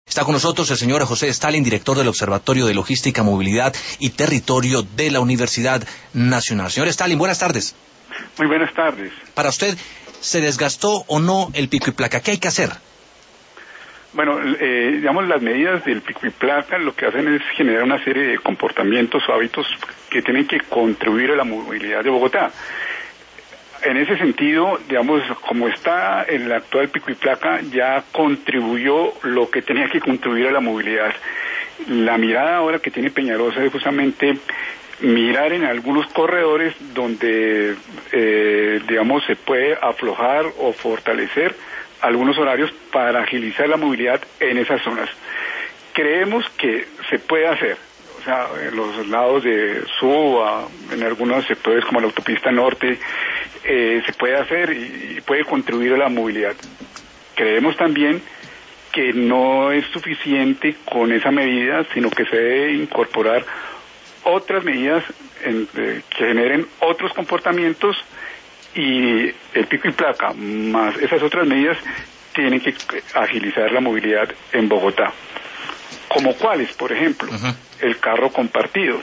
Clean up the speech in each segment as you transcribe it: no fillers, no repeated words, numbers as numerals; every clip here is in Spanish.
Está con nosotros el señor José Stalin, director del Observatorio de Logística, Movilidad y Territorio de la Universidad Nacional. Señor Stalin, buenas tardes. Muy buenas tardes. Para usted, ¿se desgastó o no el pico y placa? ¿Qué hay que hacer? Bueno, digamos, las medidas del pico y placa lo que hacen es generar una serie de comportamientos o hábitos que tienen que contribuir a la movilidad de Bogotá. En ese sentido, digamos, como está el actual pico y placa, ya contribuyó lo que tenía que contribuir a la movilidad. La mirada ahora que tiene Peñalosa es justamente mirar en algunos corredores donde, digamos, se puede aflojar o fortalecer algunos horarios para agilizar la movilidad en esas zonas. Creemos que se puede hacer. O sea, en los lados de Suba, en algunos sectores como la autopista norte, se puede hacer y puede contribuir a la movilidad. Creemos también que no es suficiente con esa medida, sino que se debe incorporar otras medidas que generen otros comportamientos, y el pico y placa más esas otras medidas tienen que agilizar la movilidad en Bogotá. ¿Como cuáles? Por ejemplo, el carro compartido.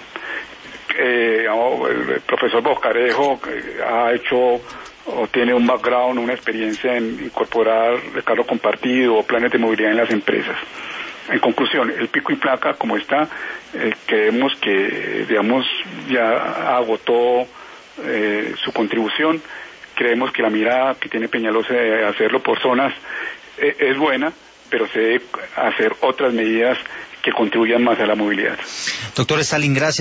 El profesor Boscarejo ha hecho o tiene un background, una experiencia en incorporar el carro compartido o planes de movilidad en las empresas. En conclusión, el pico y placa como está, creemos que, digamos, ya agotó su contribución. Creemos que la mirada que tiene Peñalosa de hacerlo por zonas es buena, pero se debe hacer otras medidas que contribuyan más a la movilidad. Doctor Stalin, gracias.